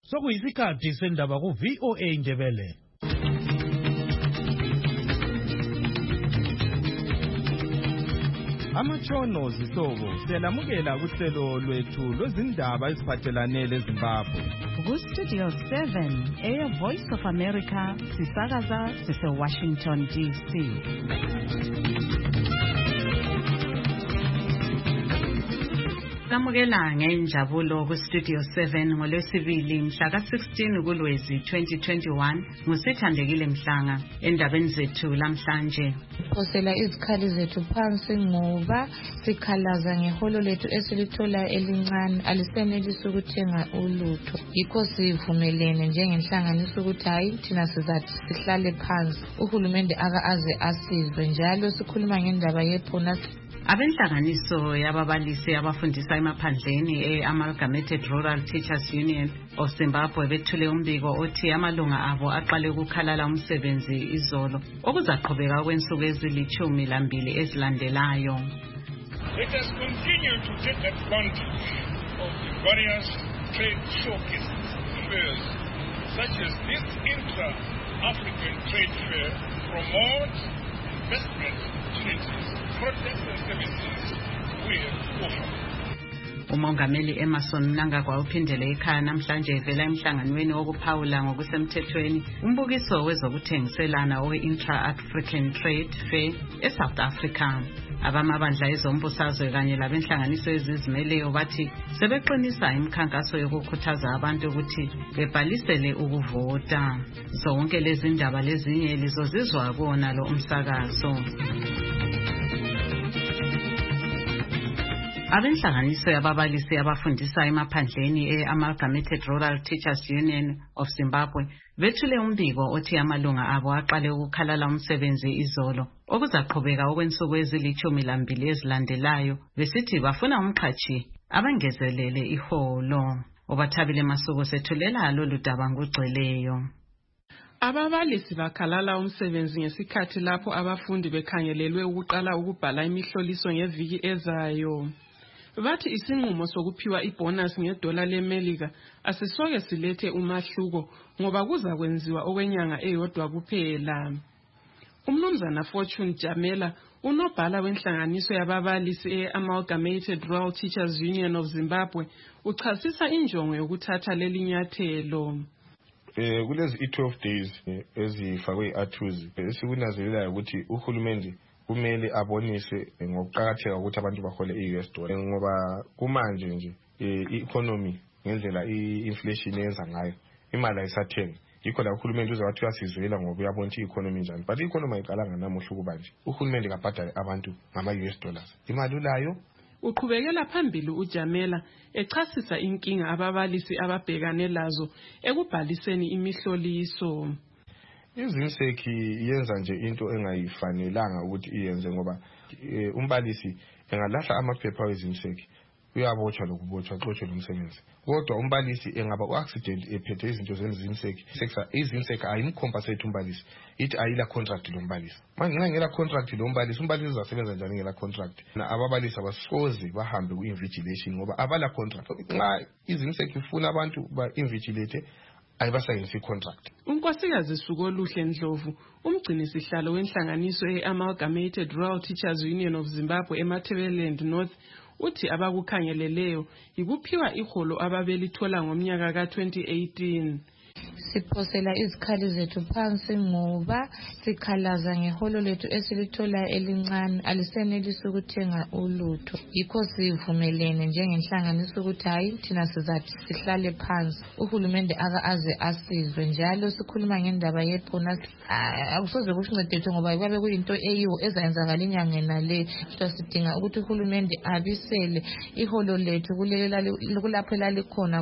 Sokuyisikhathi sendaba ku VOA Indebele. Amatshono zihlobo siyalamukela kuhlelo lwethu lwezindaba eziphathelane leZimbabwe. Ku-Studio 7 Air Voice of America sisakaza sise-Washington DC. Samukela ngenjabulo ku-Studio 7 ngolwesibili mhla ka-16 kuLwezi 2021 ngusithandekile Mhlanga endabeni zethu lamhlanje. Phosela izikhali zethu phansi ngoba sikhalaza ngeholo lethu esilithola elincane alisenelisi ukuthenga ulutho. Yikho sivumelene njengenhlanganiso ukuthi hayi thina sizathi sihlale phansi uhulumende aze asizwe njalo sikhuluma ngendaba yebonus. Abenhlanganiso yababalisi abafundisa emaphandleni e-Amalgamated Rural Teachers Union of Zimbabwe bethule umbiko othi amalunga abo aqale ukukhalala umsebenzi izolo okuzaqhubeka okwensuku ezili-12 ezilandelayo. Let us continue to take advantage of the various trade showcases fairs such as this intra-African trade fair promote investment opportunities, products and services we offer. Umongameli Emerson Mnangagwa uphindele ekhaya namhlanje evela emhlanganweni wokuphawula ngokusemthethweni umbukiso wezokuthengiselana we-Intra-African Trade Fair eSouth Africa. Abamabandla ezombusazwe kanye labenhlanganiso ezizimeleyo bathi sebeqinisa imikhankaso yokukhuthaza abantu ukuthi bebhalisele ukuvota. Zonke lezi ndaba lezinye lizozizwa kuona lo umsakazo. Abenhlanganiso yababalisi abafundisa emaphandleni e-Amalgamated Rural Teachers Union of Zimbabwe bethule umbiko othi amalunga abo aqale ukukhalala umsebenzi izolo okuzaqhubeka okwensuku ezili-12 ezilandelayo besithi bafuna umqhatshi abangezelele iholo. Obathabile Masuku sethulela lolu daba ngugcweleyo. Ababalisi bakhalala umsebenzi ngesikhathi lapho abafundi bekhangelelwe ukuqala ukubhala imihloliso ngeviki ezayo. Bathi isinqumo sokuphiwa ibonus ngedola leMelika asisoke silethe umahluko ngoba kuza kwenziwa okwenyanga eyodwa kuphela. Umnumzana Fortune Jamela unobhala wenhlanganiso yababalisi e-Amalgamated Rural Teachers Union of Zimbabwe uchasisa injongo yokuthatha leli nyathelo. Kulezi 12 days ezifakwe i-athuzi esikunanzelelayo ukuthi uhulumende kumele abonise ngokuqhakatheka ukuthi abantu bahole i-US dollar ngoba kumanje nje i-economy ngendlela i-inflation yenza ngayo imali ayisathengi. Yikho la uhulumende uzawathi uyasizwela ngoba uyabona ukuthi i-economy njani, but i-economy ayiqalanga namuhla ukuba nje uhulumende kabhadale abantu ngama-US dollars. Imali ulayo. Uqhubekela phambili uJamela echasisa inkinga ababalisi ababhekane lazo ekubhaliseni imihloliso. Izinseki yenza nje into engayifanelanga ukuthi iyenze ngoba umbalisi engalahla amaphepha wezinseki uyabotshwa lokubotshwa xotshe lomsebenzi. Kodwa umbalisi engaba u-accident ephethe izinto zezinseki izinseki ayimcompensate umbalisi ithi ayila contract lombalisi. Manje ngela contract lombalisi umbalisi uzasebenza njani ngela contract? Ababalisi abasoze bahambe ku-invigilation ngoba abala contract. Nxa izinseki ifuna abantu ba-invigilate ayibasayinsi contract. Unkosikazi Sukoluhle Ndlovu umgcini sihlalo wenhlanganiso e-Amalgamated Rural Teachers Union of Zimbabwe eMatabeleland North uthi abakukhangeleleyo ikuphiwa iholo ababelithola ngomnyaka ka-2018. Siphosela izikhali zethu phansi ngoba sikhalaza ngeholo lethu esilithola elincane alisenelisi ukuthenga ulutho. Yikho sivumelene njengenhlanganiso ukuthi hayi thina sizathi sihlale phansi uhulumende aze asizwe njalo sikhuluma ngendaba yebonus. Akusoze kusincede ngoba kwabe kuyinto eyiwo ezayenzakala inyanga nale. Sidinga ukuthi uhulumende abisele iholo lethu kulapho elalikhona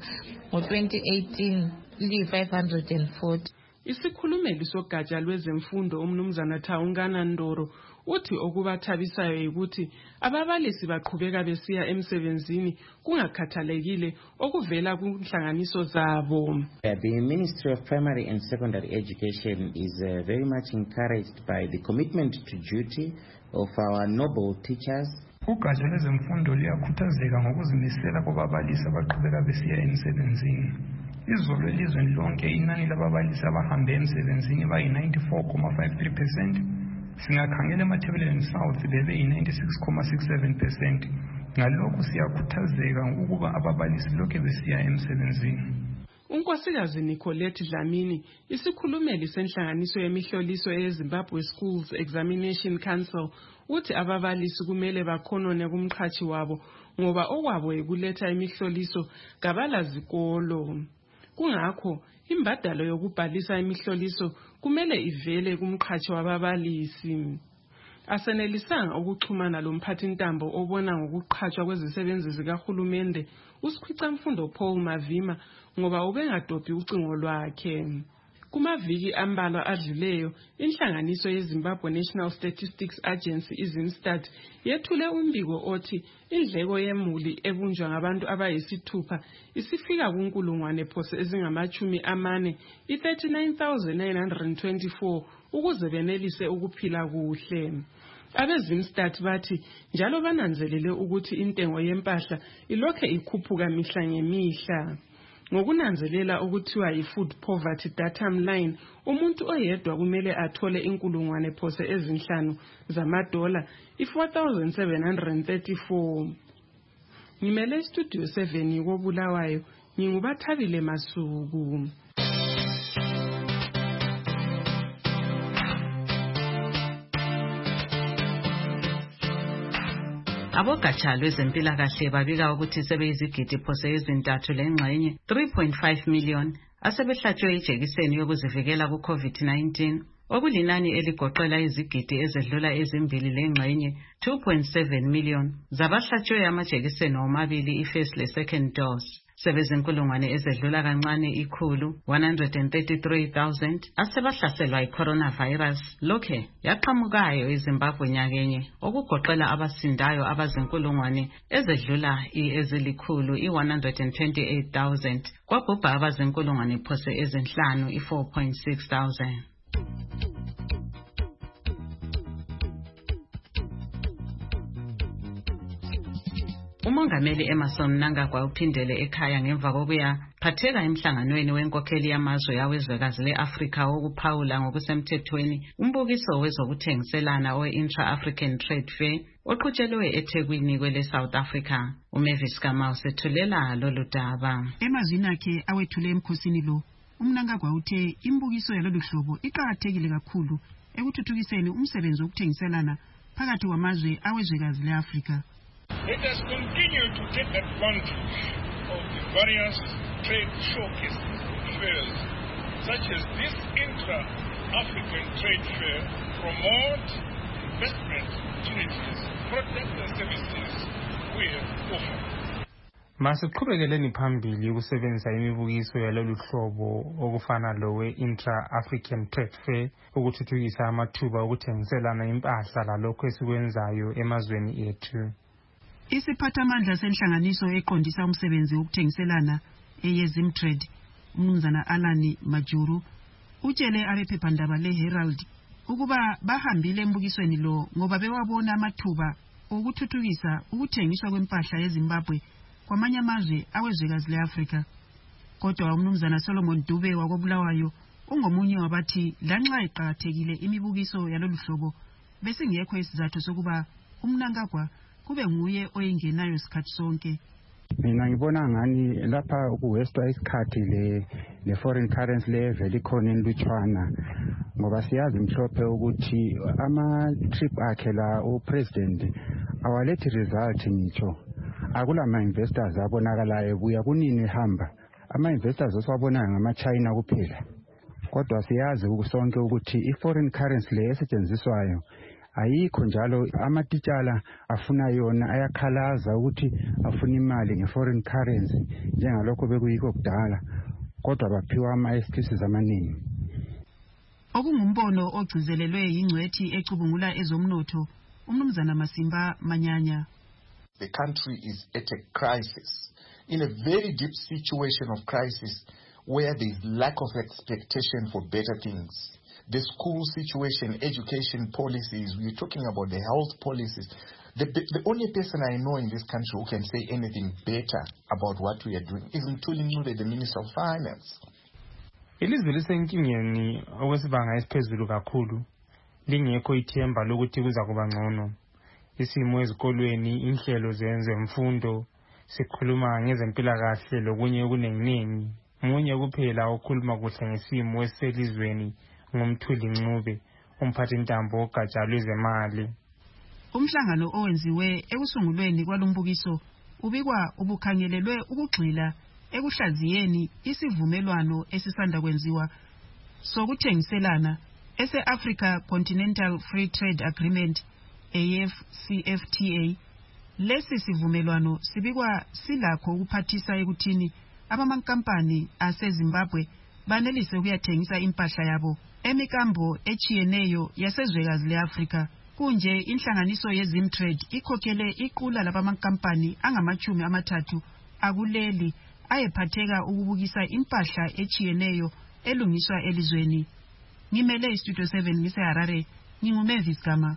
ngo-2018 li-540. Isikhulumeli sogatsha lwezemfundo umnumzana Thawungana Ndoro uthi okubathabisayo ukuthi ababalisi baqhubeka besiya emsebenzini kungakhathalekile okuvela kunhlanganiso zabo. The Ministry of Primary and Secondary Education is very much encouraged by the commitment to duty of our noble teachers. Ugatsha lwezemfundo liyakhuthazeka ngokuzimisela kwababalisi abaqhubeka besiya emsebenzini. Izolo elizweni lonke inani lababalisi abahambe emsebenzini bayi-94.53%. Singakhangela emathebeleni South bebe-96.67%. Ngalokho siyakhuthazeka ukuba ababalisi lokhe besiya emsebenzini. uNkosikazi Nicolette Dlamini, isikhulumeli senhlanganiso yemihloliso yeZimbabwe Schools Examination Council, uthi ababalisi kumele bakhonone kumqhashi wabo ngoba okwabo ekuletha imihloliso kabala zikolo. Kungakho imbadalo yokubhalisa imihloliso kumele ivele kumqhashi wababalisi. Asenelisanga ukuxhumana lomphathintambo obona ngokuqhatshwa kwezisebenzi zikahulumende uSikhwicamfundo Paul Mavima ngoba ubengadobhi ucingo lwakhe. Kumaviki ambalwa adluleyo, inhlanganiso yeZimbabwe National Statistics Agency iZimStat yethule umbiko othi indleko yemuli ebunjwa ngabantu abayisithupha isifika kunkulungwane phose ezingama-40, i-39,924 ukuze benelise ukuphila kuhle. AbeZimStat bathi njalo bananzelele ukuthi intengo yempahla ilokhe ikhuphuka mihla ngemihla. Ngokunanzelela okuthiwa yi-food poverty datum line, umuntu oyedwa kumele athole inkulungwane phose ezinhlanu zamadola, i-4,734. Ngimele studio 7 koBulawayo, ngingubathabile Masuku. Abogatsha lwezempilakahle babika ukuthi sebeyizigidi phose ezintathu lengxenye 3.5 million asebehlatshwe ijekiseni yokuzivikela ku-COVID-19, okulinani eligoqela izigidi ezedlula ezimbili lengxenye 2.7 million zabahlatshwe amajekiseni omabili i-first le-second dose. Sebezinkulungwane ezedlula kancane 133,000 asebahlaselwa yi-coronavirus lokhe yaqhamukayo eZimbabwe nyakenye, okugoqela abasindayo abazinkulungwane ezedlula ezilikhulu i-128,000 kwabhubha abazinkulungwane phose ezinhlanu i-4.6,000. Umongameli Emmerson Mnangagwa uphindele ekhaya ngemva kokuya phatheka emhlanganweni wenkokheli yamazwe yawezwekazi le-Afrika wokuphawula ngokusemthethweni umbukiso wezokuthengiselana we-Intra-African Trade Fair oqhutshelwe eThekwini kwele South Africa. uMavis Kamau sethulela lolu daba. Emazwini akhe awethule emkhosini lo, uMnangagwa uthe imbukiso yalolu hlobo iqakathekile kakhulu ekuthuthukiseni umsebenzi wokuthengiselana phakathi kwamazwe awezwekazi le-Afrika. Let us continue to take advantage of the various trade showcases and fairs, such as this Intra-African Trade Fair, promote investment opportunities, products and services we offer. Masiqhubekeleni phambili ukusebenzisa imibukiso yalolu hlobo okufana lowe Intra-African Trade Fair ukuthuthukisa amathuba okuthengiselana impahla lalokho esikwenzayo emazweni ethu. Isiphathamandla senhlanganiso eqondisa umsebenzi wokuthengiselana eyeZimtrade, uMnumzana Alani Majuru, utshele abephephandaba leHerald ukuba bahambile embukisweni lo ngoba bewabona amathuba okuthuthukisa ukuthengiswa kwempahla yeZimbabwe kwamanye amazwe awezwekazi le-Afrika. Kodwa uMnumzana Solomon Dube wakoBulawayo ungomunye wabathi lanxa iqakathekile imibukiso yalolu hlobo besingekho isizathu sokuba uMnangagwa kube nguye oyingenayo isikhathi sonke. Mina ngibona ngani lapha ukuwestwa isikhathi le foreign currency level ikhona enlutshwana ngoba siyazi mhlophe ukuthi ama trip akhe la upresident awalethi result ngitsho. Akulama investors abonakalayo buya kunini ehamba. Ama investors oswabonayo ngama China kuphela. Kodwa siyazi ukusonke ukuthi i-foreign currency le esetshenziswayo ayikho njalo amatitshala afuna yona ayakhalaza ukuthi afuna imali nge-foreign currency njengalokho bekuyikho kudala, kodwa baphiwa ama-excuses amaningi. Okungumbono ogcizelelwe yingcwethi ecubungula ezomnotho uMnumzana Masimba Manyanya. The country is at a crisis, in a very deep situation of crisis where there is lack of expectation for better things. the school situation, education policies, we're talking about the health policies. The only person I know in this country who can say anything better about what we are doing is Mthuli Ncube, the Minister of Finance. Ilizwe lisenkingeni okwesibanga esiphezulu kakhulu, lingekho ithemba lokuthi kuza kuba ngcono. Isimo ezikolweni, inhlelo zezemfundo, sikhuluma ngezempilakahle lokunye okuningi. Munye kuphela okhuluma kuhle ngesimo eselizweni ngumthuli Ncube, umphathi ntambo ogatsha lwezemali. Umhlangano owenziwe ekusungulweni kwalombukiso ubikwa ubukhangelelwe ukugxila ekuhlaziyeni isivumelwano esisanda kwenziwa sokuthengiselana ese-Africa Continental Free Trade Agreement AfCFTA. Lesi sivumelwano sibikwa silakho ukuphathisa ekuthini abamankampani aseZimbabwe banelise ukuyathengisa impahla yabo emikambo echiyeneyo yasezwekazi le-Afrika. Kunje inhlanganiso yeZimtrade ikhokhele iqula labamankampani angama-30 akuleli ayephatheka ukubukisa impahla echiyeneyo elungiswa elizweni. Ngimele Studio 7 ngiseHarare, nginguMavis Gama.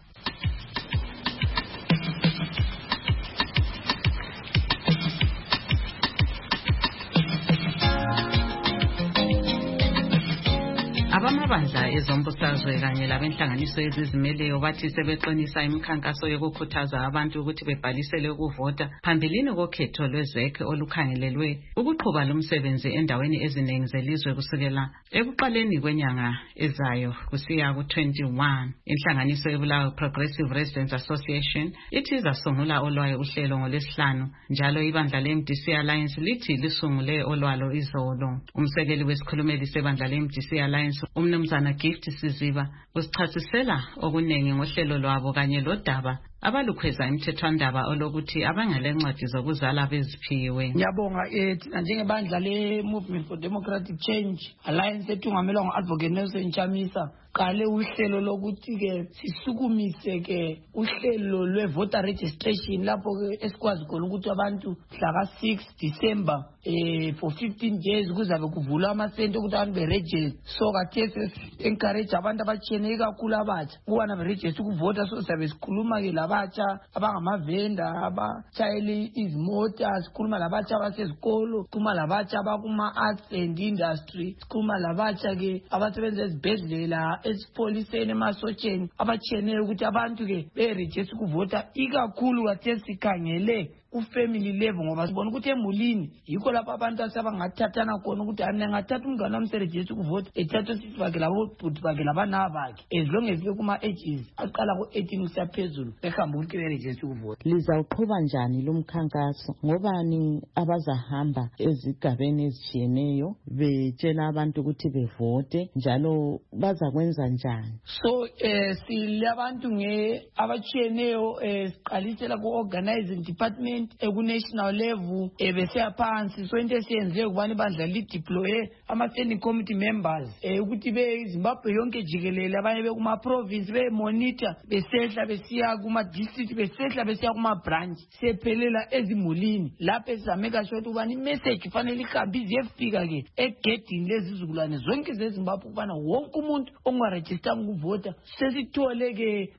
Abamabandla ezombusazwe kanye labenhlanganiso ezizimeleyo bathi sebeqinisa imikhankaso yokukhuthaza abantu ukuthi bebhalisele ukuvota phambilini kokhetho lwezek olukhangelelwe ukuqhuba lumsebenzi endaweni eziningi zelizwe kusukela ekuqaleni kwenyanga ezayo kusiya ku-21. Inhlanganiso yebulawayo Progressive Residents Association ithi izasungula olwayo uhlelo ngolwesihlanu, njalo ibandla le-MDC Alliance lithi lisungule olwalo izolo. Umsekeli wesikhulumeli sebandla le-MDC Alliance Umnumzana Gift Siziba usichasisela okuningi ngohlelo lwabo kanye lodaba abalukhweza imthethwandaba olokuthi abangalencwadi zokuzala beziphiwe. Ngiyabonga thina njengebandla le-Movement for Democratic Change Alliance etungamelwa ngo-Advocate Nelson Chamisa qale uhlelo lokuthi ke sisukumise ke uhlelo lwe-voter registration lapho ke esikwazi khona ukuthi abantu mhla ka-6 December for 15 days kuzabe kuvulwa amasente ukuthi abantu be-register. So kathesi encourage abantu abatshiyene kakhulu abatsha ukubana be-register ukuvota. So sizabe sikhuluma ke labatsha abangamavenda abatshayeli izimota, sikhuluma labatsha abasezikolo, sikhuluma labatsha abakuma-arts and industry, sikhuluma labatsha ke abasebenza ezibhedlela, esipoliseni, emasotsheni abatshiyeneyo ukuthi abantu ke be-register ukuvota. Ikakhulu kathesi sikhangele family level ngoba sibona ukuthi emulini yikho lapho abantu asabangathathana khona ukuthi anengathatha umngane wamseregister ukuvota ethatha usisi bakhe labobhuti bakhe labana bakhe as long as kuma-ages aqala ku-18 kusiya phezulu behamba ukuthi beregister ukuvota. Lizawuqhuba njani lo mkhankaso? Ngobani abazahamba ezigabeni ezitshiyeneyo betshela abantu ukuthi bevote, njalo bazakwenza njani? So silabantu abatshiyeneyo siqalisela ku-organizing department egu-national level beseyaphansi. So into esiyenziwe ukubana ibandla lideploye ama-standing committee members ukuthi beZimbabwe yonke jikelele, abanye bekuma-province bemonitor besehla besiya kuma-district besehla besiya kuma-branch sephelela ezimulini lapho esizameka sure ukubana imessage fanele ihambe iziyefika ke egedini lezizukulwane zonke zeZimbabwe ukubana wonke umuntu ongarejistanga ukuvota sesithole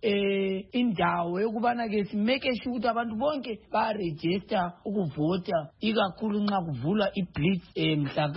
ke indawo yokubana ke simeke sure ukuthi abantu bonke register ukuvota, ikakhulu nxa kuvulwa iblitz mhla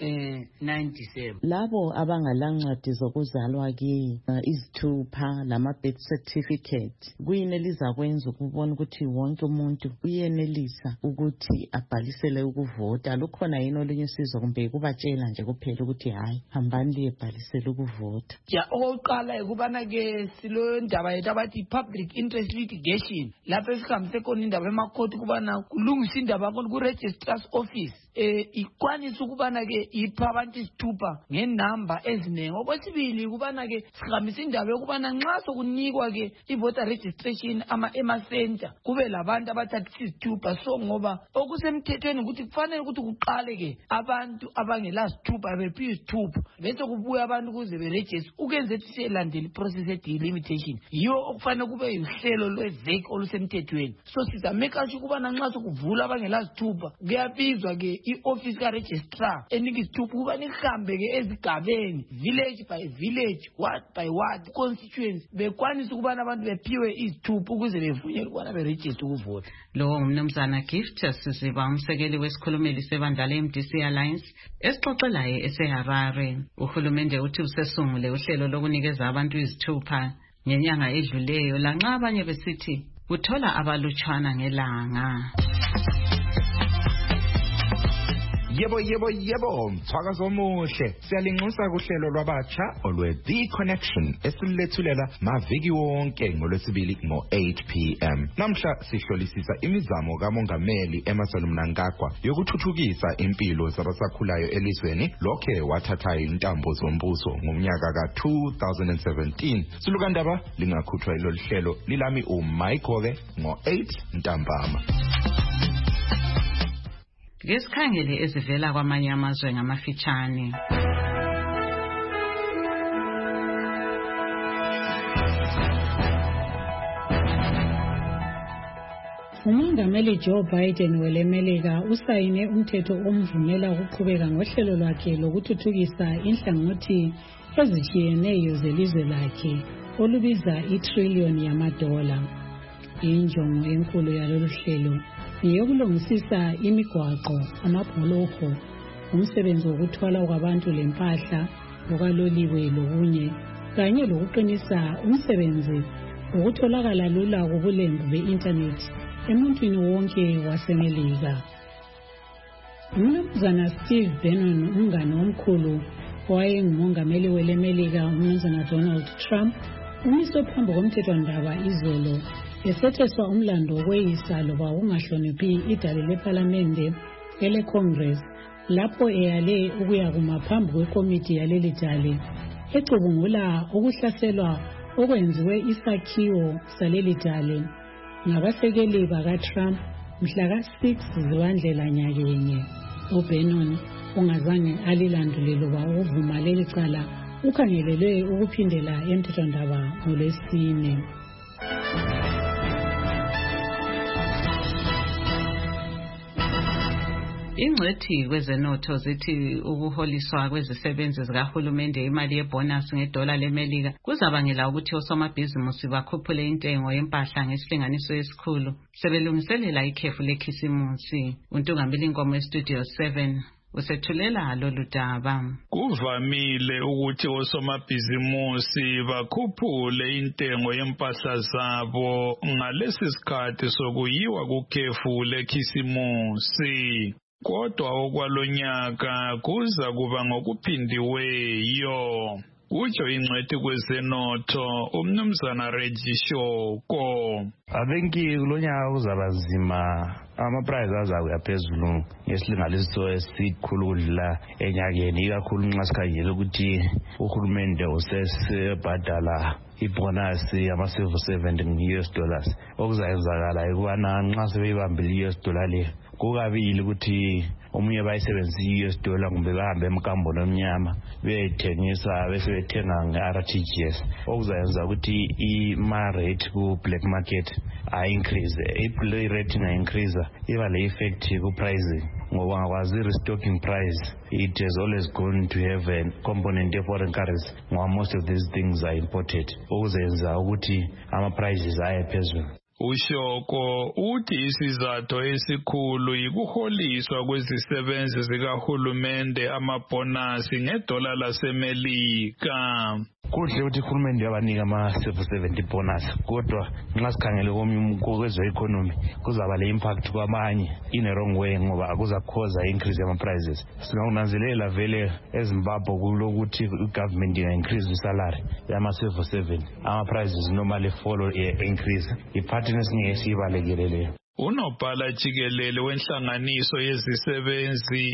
ka-9 December. Labo abangalancwadi zokuzalwa ke izithupha lama-birth certificate, kuyini elizakwenza ukubona ukuthi wonke umuntu uyenelisa ukuthi abhalisele ukuvota? Lukhona yini olunye usizo kumbe kubatshela nje kuphela ukuthi hayi hambani liyebhalisela ukuvota? Okokuqala ukubana ke silo ndaba yethu abathi public interest litigation lapho esihambise khona indaba emakhothi ukubana kulungisa indaba yakho ku-registrar's office ikwanisa ukubana ke ipha abantu isithupha ngenamba eziningi. Okwesibili ukubana ke sihambisa indaba yokubana nxa sokunikwa ke i-voter registration ema-center kube labantu abathathisa izithupha. So ngoba okusemthethweni ukuthi kufanele ukuthi kuqale ke abantu abangela sithupha bephiwe isithupha bese kubuya abantu ukuze beregister ukwenza ukuthi siyelandela i-process ye-delimitation. Yiyo okufanele kube yuhlelo lwezek olusemthethweni. So sizameka sure ukubana nxa sokuvula abangela zithupha kuyabizwa ke i-office ka-registrar enika izithupha ukuba nihambe ke ezigabeni village by village ward by ward constituency bekwanisa ukubana abantu bephiwe izithupha ukuze bevunyelwe ukubana berejiste ukuvota. Lo umnumzana Gift Siziba umsekeli wesikhulumeli sebandla le-MDC Alliance esixoxelayo eseHarare. Uhulumende uthi usesungule uhlelo lokunikeza abantu izithupha ngenyanga edluleyo lanxa abanye besithi uthola abalutshwana ngelanga. Yebo, mthwakazo omuhle. Siyalinxusa kuhlelo lwabatsha olwe The Connection esilethulela maviki wonke ngolwesibili ngo-8 p.m. Namhla sihlolisisa imizamo kamongameli Emmerson Mnangagwa yokuthuthukisa impilo zabasakhulayo elizweni lokhe wathatha intambo zombuso ngomnyaka ka-2017. Sulukandaba lingakhuthwa ilolu hlelo lilami uMike ngo-8 ntambama. Ngesikhangele ezivela kwamanye amazwe ngamafitshane. Umongameli Joe Biden welemelika usayine umthetho omvumela ukuqhubeka ngohlelo lwakhe lokuthuthukisa inhlangothi ezitshiyeneyo zelizwe lakhe olubiza i-trillion yamadola. Injongo enkulu yalolu hlelo yokulungisisa imigwaqo, amabholoho, umsebenzi wokuthwala kwabantu lempahla, okaloliwe lokunye, kanye lokuqinisa umsebenzi wokutholakala lula kubulembu be-internet emuntwini wonke wasemelika. Umnumzana Steve Bannon, umngane omkhulu owayengumongameli welemelika umnumzana Donald Trump, umise phambi komthethwandaba izolo esetheswa umlando wokweyisa loba ungahloniphi idale lephalamende ele-Congress lapho eyale ukuyakuma phambi kwekomiti yaleli dale ecubungula ukuhlaselwa okwenziwe isakhiwo saleli dale ngabasekeli baka-Trump mhla ka-6 Zibandlela nyakenye. UBannon ongazange alilandule loba ukuvuma leli cala ukhangelelwe ukuphindela emthethwandaba ngolwesine. Ingcwethi kwezenotho zithi ukuholiswa kwezisebenzi zikahulumende imali yebonus ngedola lemelika kuzabangela ukuthi osomabhizimusi bakhuphule intengo yempahla ngesilinganiso esikhulu sebelungiselela ikhefu lekhisimusi. Untungameli inkomo estudio 7 usethulela lolu daba. Kuvamile ukuthi osomabhizimusi bakhuphule intengo yempahla zabo ngalesi sikhathi sokuyiwa kukhefu lekhisimusi. Kodwa okwalonyaka kuza kuba ngokuphindiweyo. Utsho ingcwethi kwezenotho umnumzana Reggie Shoko. I think kulonyaka kuzaba nzima, ama-price azakuya phezulu ngesilinganiso esikhulu kudlula enyakeni, ikakhulu nxa sikhangele ukuthi uhulumende usesebhadala ibonus yama-civil servant nge-US dollars. Okuzayenzakala ukubana nxa sebeyibambile i-US dollar le kukabili ukuthi omunye bayisebenzisa i-US dollar kumbe bahambe emkambo nomnyama beyithengisa bese bethenga nge-RTGS, okuzayenza ukuthi i-rate ku-black market increase. I-rate increase iba le-effect ku-pricing ngoba ngakwazi restocking price. It is always going to have a component of foreign currency ngoba most of these things are imported, okuzayenza ukuthi ama-prices aye phezulu. Ushoko uthi isizathu esikhulu yikuholiswa kwezisebenzi zikahulumende amabonasi ngedola lasemelika. Kuhle ukuthi uhulumende yabanika ama-civil servant bonus, kodwa nxa sikhangele kweze-economy kuzaba le-impact kwabanye in a wrong way ngoba kuza cause increase yama-prices. Singakunanzelela vele eZimbabwe kulokuthi i-government inga-increase isalary yama-civil servant, ama-prices normally follow increase. Iphathini esingeke siyibalekele leyo. Unobhala jikelele wenhlanganiso yezisebenzi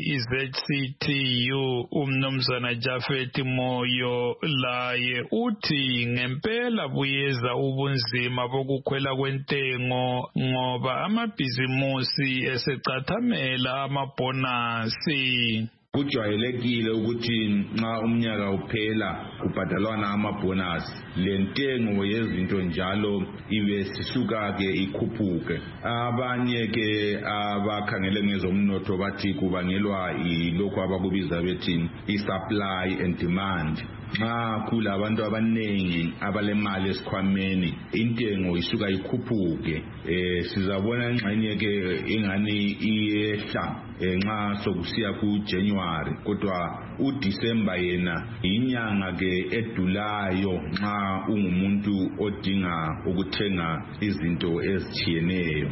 iZCTU umnumzana Jafet Moyo laye uthi ngempela buyeza ubunzima bokukhwela kwentengo ngoba amabhizimusi esecathamela amabonasi. Kujwayelekile ukuthi nxa umnyaka uphela kubhadalwana amabonus lentengo yezinto njalo ibe sisuka ke ikhuphuke. Abanye ke abakhangele ngezomnotho bathi kubangelwa ilokho abakubiza bethi i-supply and demand. Nxa kulabantu abanengi abalemali esikhwameni intengo isuka ikhuphuke. Sizabona ingxenye ke ingani iyehla nxa sokusiya ku-January, kodwa uDisemba yena inyanga ke edulayo nxa ungumuntu odinga ukuthenga izinto ezitshiyeneyo.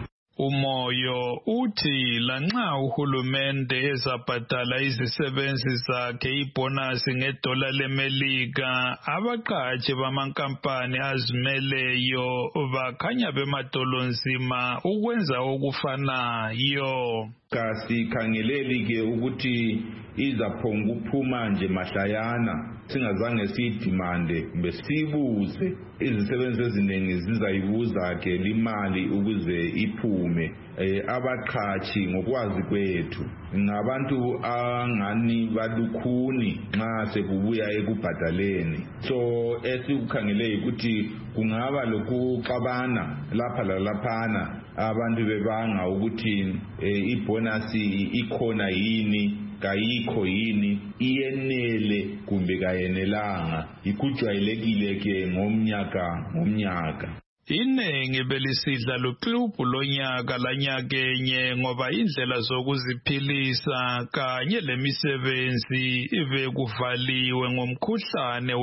Umoyo uthi lanxa uhulumende ezabhadala izisebenzi zakhe ibonasi $1 leMelika, abaqhashi bamankampani azimeleyo bakhanya bemadolonzima ukwenza okufanayo. Kasikhangeleli ke ukuthi izaphonga ukuphuma nje mahlayana, singazange siyidimande besibuze. Izisebenzi eziningi zizayibuza ke limali ukuze iphume. Abaqhashi ngokwazi kwethu ngabantu angani balukhuni nxa sekubuya ekubhadaleni. So esikukhangele ukuthi kungaba lokuxabana lapha lalaphana, abantu bebanga ukuthi ibonasi ikhona yini, kayikho yini, iyenele kumbe kayenelanga. Ikujwayelekile ke ngomnyaka. Inengi belisidla luxubhu lonyaka lanyakenye ngoba indlela zokuziphilisa kanye lemisebenzi ibekuvaliwe ngomkhuhlane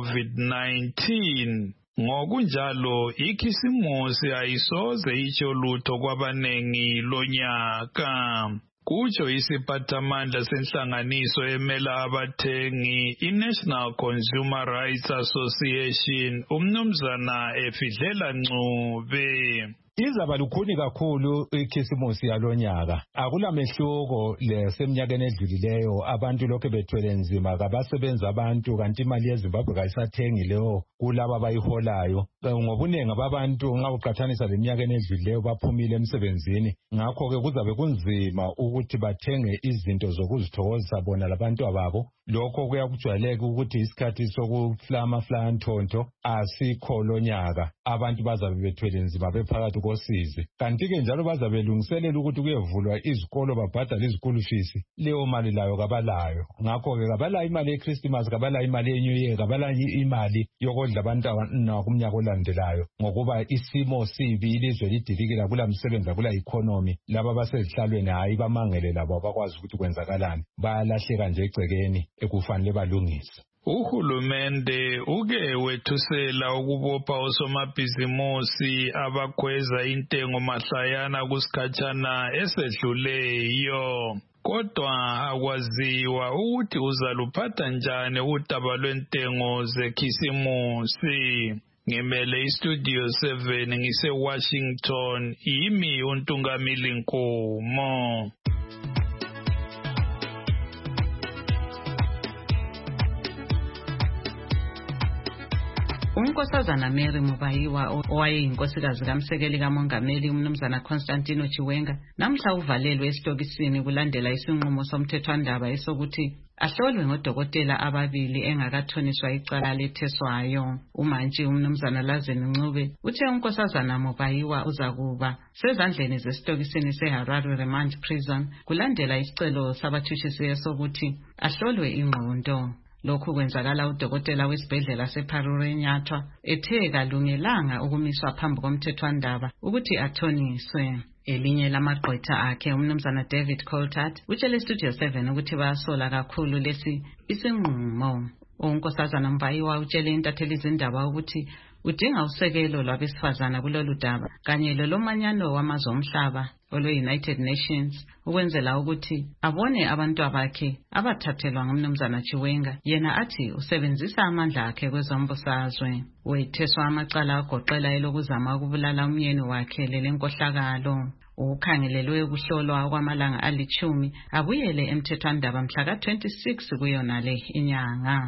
we-COVID-19. Ngokunjalo ikhisimusi ayisoze itsho lutho kwabanengi lonyaka. Kutsho isiphathamandla senhlanganiso emela abathengi iNational Consumer Rights Association, umnumzana Efidlela Ncube. Izaba lukhuni kakhulu ikhisimusi yalonyaka. Akula mehluko leseminyakeni edlulileyo, abantu lokho bethwele nzima kabasebenza abantu kanti imali yeZimbabwe kayisathengi leyo kulabo abayiholayo. Ngobunengi ababantu nxa uqathanisa leminyakeni edlulileyo baphumile emsebenzini, ngakho ke kuzabe kunzima ukuthi bathenge izinto zokuzithokozisa bona labantu ababo. Lokho kuyakujwayeleka ukuthi isikhathi sokuflama ntonto asikho lonyaka. Abantu bazabe bethwele nzima bephakathi kosizi. Kanti ke njalo bazabe belungiselela ukuthi kuyevulwa izikolo babhadale izikolo fees. Leyo mali layo kabalayo. Ngakho ke kabalayo imali yeChristmas, kabalayo imali yeNew Year, kabalayo imali yokodla abantwana kumnyaka olandelayo. Ngokuba isimo sibi, ilizwe lidilikile, kula msebenzi, kula economy. Laba basezihlalweni hayi bamangele labo abakwazi ukuthi kwenzakalani. Bayalahleka nje egcekeni ekufanele balungise. Uhulumende uke wethusela ukubopha osomabhizimusi abakhweza intengo mahlayana kusikhatshana esedluleyo. Kodwa akwaziwa ukuthi uzaluphatha njani udaba lwentengo zekhisimusi. Ngimele iStudio 7 ngise-Washington, yimi uNtungamili Nkomo. Unkosazana Mary Mubayiwa owayeyinkosikazi kaMsekeli kaMongameli umnumzana Constantino Chiwenga namhla uvalelwe esitokisini kulandela isinqumo somthethwandaba esokuthi ahlolwe ngodokotela ababili engakathoniswa icala letheswayo. Umantshi umnumzana Lazeni Ncube uthe unkosazana Mubayiwa uzakuba sezandleni zesitokisini seHarare Remand Prison kulandela isicelo sabathushisiyo sokuthi ahlolwe ingqondo. Lokhu kwenzakala udokotela wesibhedlela seParure Nyathwa ethe kalungelanga ukumiswa phambi komthethwandaba ukuthi athoniswe. Elinye lamagqwetha akhe umnumzana David Coltart utshele Studio 7 ukuthi bayasola kakhulu lesi isinqumo. Unkosazana Mbayiwa utshele intatheli izindaba ukuthi udinga usekelo lwabesifazana kulolu daba kanye lolomanyano wamazwe omhlaba olwe-United Nations ukwenzela ukuthi abone abantu bakhe abathathelwa ngumnumzana Chiwenga. Yena athi usebenzisa amandla akhe kwezombusazwe. Wetheswa amacala agoqela elokuzama ukubulala umyeni wakhe lelenkohlakalo. Ukhangelelwe ukuhlolwa kwamalanga ali10 abuyele emthethwandaba mhla ka-26 kuyona le inyanga.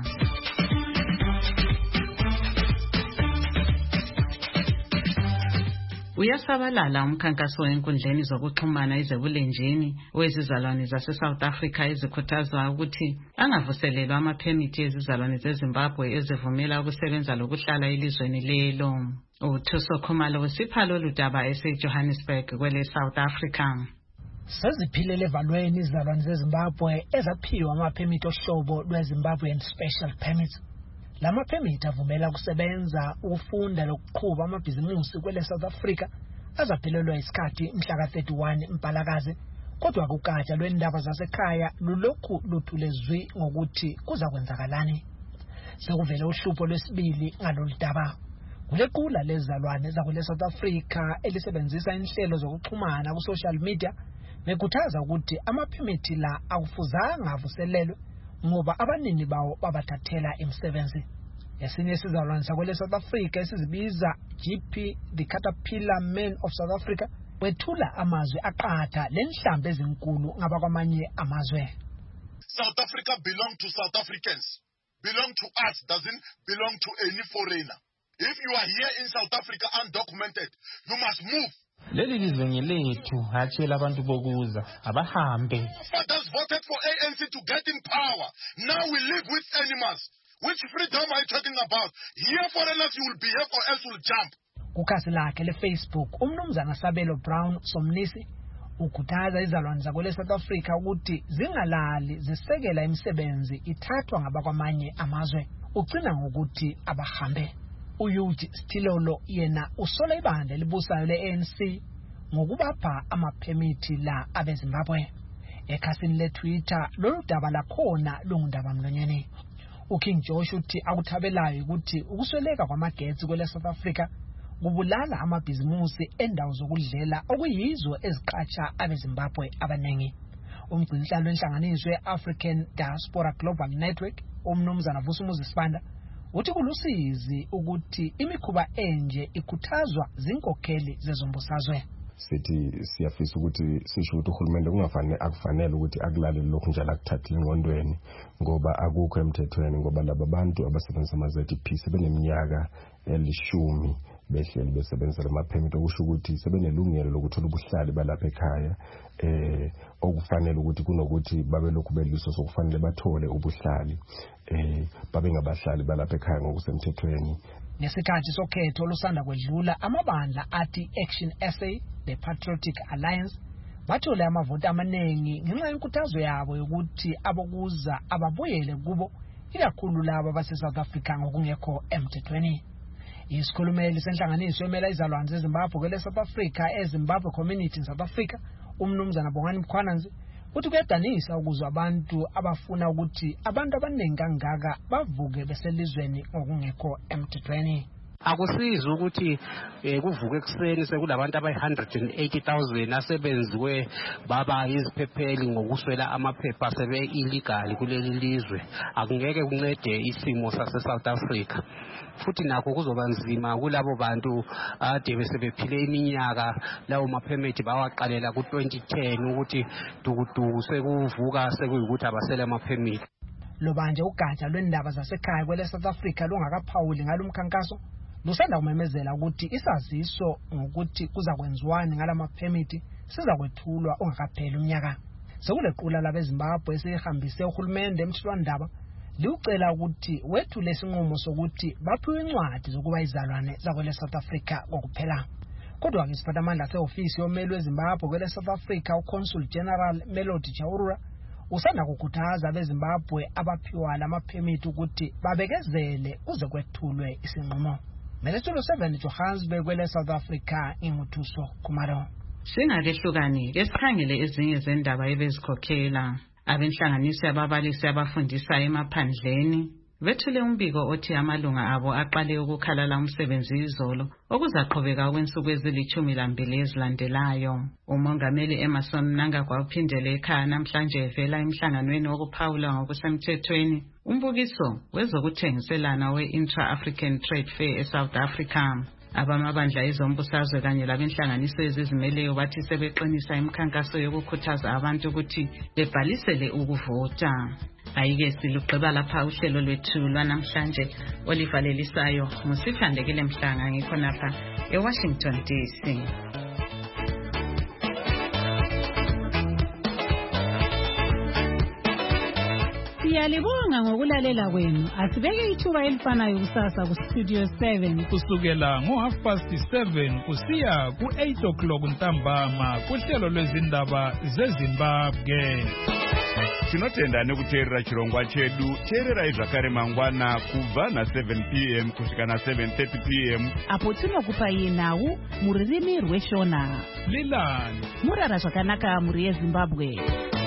Uyasabalala umkhankaso wenkundleni zokuxhumana ezebulenjini wezizalwane zase-South Africa ezikhuthazwa ukuthi angavuselelwa amaphemithi ezizalwane zeZimbabwe ezivumela ukusebenza lokuhlala elizweni lelo. UThuso Khumalo usipha lolu daba eseJohannesburg kwele South Africa. Seziphilele evalweni izizalwane zeZimbabwe ezaphiwa amaphemithi ohlobo lwe-Zimbabwean Special Permits. Lama permit avumela ukusebenza, ukufunda lokuqhuba amabhizimusi kwele South Africa azaphelelwa isikhathi mhla ka-31 Mpalakazi, kodwa kugatsha lwendaba zasekhaya lulokhu luthule zwi ngokuthi kuza kwenzakalani. Sekuvele uhlupho lwesibili ngalolu daba. Kulequla lezizalwane zakwele South Africa elisebenzisa inhlelo zokuxhumana ku-social media bekhuthaza ukuthi amaphemithi la akufuzanga avuselelwe ngoba abanini bawo babathathela imisebenzi. Esinye isizalwane sakwele South Africa esizibiza GP the Caterpillar Men of South Africa wethula amazwi aqatha lenhlambe ezinkulu ngabakwamanye amazwe. South Africa belong to South Africans. Belong to us, doesn't belong to any foreigner. If you are here in South Africa undocumented, you must move. Leli lizwe ngelethu, hatshi labantu bokuza abahambe. Fathers voted for ANC to get in power. Now we live with animals. Which freedom are you talking about? Here foreigners you will behave or else will jump. Kukhasi lakhe le-Facebook umnumzana Sabelo Brown Somnisi ukhuthaza izizalwane zakwele South Africa ukuthi zingalali zisekela imisebenzi ithathwa ngabakwamanye amazwe. Ugcina ngokuthi abahambe. Uyuthi Stilolo yena usola ibandla libusayo le-ANC ngokubapha amaphemithi la abeZimbabwe. Ekhasini le-Twitter lolu daba lakhona lungundaba mlonyeni. UKing Josh uthi akuthabelayo ukuthi ukusweleka kwamagetsi kwele South Africa kubulala amabhizimusi endawo zokudlela okuyizo eziqatsha abeZimbabwe abanengi. Umgcinisihlalo wenhlanganiso ye-African Diaspora Global Network umnumzana Vusumuzi Sibanda uthi kulusizi ukuthi imikhuba enje ikhuthazwa zinkokheli zezombusazwe. Sithi siyafisa ukuthi sisho ukuthi uhulumende akufanele ukuthi akulalele lokhu njalo akuthathile engqondweni ngoba akukho emthethweni ngoba laba bantu abasebenza ama-ZDP sebeneminyaka 10 behleli besebenzela amaphemithi okusho ukuthi sebenelungelo lokuthola ubuhlali balapha ekhaya okufanele ukuthi kunokuthi babe lokhu beliso sokufanele bathole ubuhlali babe ngabahlali balapha ekhaya ngokusemthethweni. Ngesikhathi sokhetho olusanda kwedlula amabandla athi Action SA the Patriotic Alliance bathole amavoti amaningi ngenxa yenkuthazo yabo yokuthi abokuza ababuyele kubo ikakhulu labo base-South Africa ngokungekho emthethweni. Isikhulumeli senhlanganiso emela izizalwane zeZimbabwe kwele South Africa eZimbabwe Community in South Africa umnumzana Bongani Mkhwananzi uthi kuyadanisa ukuzwa abantu abafuna ukuthi abantu abaningi kangaka bavuke beselizweni ngokungekho emthethweni. Akusizi ukuthi kuvuke ekseni sekulabantu abayi-180,000 asebenziwe baba iziphepheli ngokuswela amaphepha sebe illegal kuleli lizwe. Akungeke kuncede isimo sase-South Africa. Futhi nakho kuzoba nzima kulabo bantu ade besebephile iminyaka lawo maphemithi bawaqalela ku-2010 ukuthi dukuduku sekuvuka sekuyikuthi abasele amaphemithi. Lo banje ugatsha lwendaba zasekhaya kwele South Africa lungakaphawuli ngalomkhankaso lusanda kumemezela ukuthi isaziso ngokuthi kuza kwenziwani ngalamaphemithi siza kwethulwa ongakapheli umnyaka. Sekulequla labeZimbabwe esihambise uhulumende emthethwandaba liucela ukuthi wethule isinqumo sokuthi baphiwe incwadi zokuba izizalwane zakwele South Africa kokuphela. Kodwa ke isiphathamandla seofisi yomeli weZimbabwe kwele South Africa uConsul General Melody Chaurura usanda kukhuthaza abeZimbabwe abaphiwa lamaphemithi ukuthi babekezele kuze kwethulwe isinqumo. Melethulo 7 Johannesburg kwele South Africa inguthuso Khumalo. Singakehlukani esikhangele ezinye zendaba ebezikhokhela. Abenhlanganiso yababalisi abafundisa emaphandleni bethule umbiko othi amalunga abo aqale ukukhalala umsebenzi izolo okuzaqhubeka okwensuku ezili-12 ezilandelayo. Umongameli Emerson Mnangagwa uphindele ekhaya namhlanje evela emhlanganweni wokuphawula ngokusemthethweni umbukiso wezokuthengiselana we-Intra-African Trade Fair eSouth Africa. Abamabandla ezombusazwe kanye labenhlanganiso ezizimeleyo bathi sebeqinisa imikhankaso yokukhuthaza abantu ukuthi bebhalisele ukuvota. Ayike silugqiba lapha uhlelo lwethu lwanamhlanje olivalelisayo Musithandekile Mhlanga ngikhonapha eWashington DC. Siyalibonga ngokulalela kwenu. Asibeke ithuba elifanayo kusasa ku Studio 7 kusukela ngo7:30 kusiya ku8:00 ntambama kuhlelo lwezindaba zeZimbabwe. Tinotenda nekuteerera chirongwa chedu. Teerera zvakare mangwana kubva na7 p.m. kusvika na7:30 p.m. apo tinokupai nhau muririmi rweshona. Lilani murara zvakanaka muri yeZimbabwe.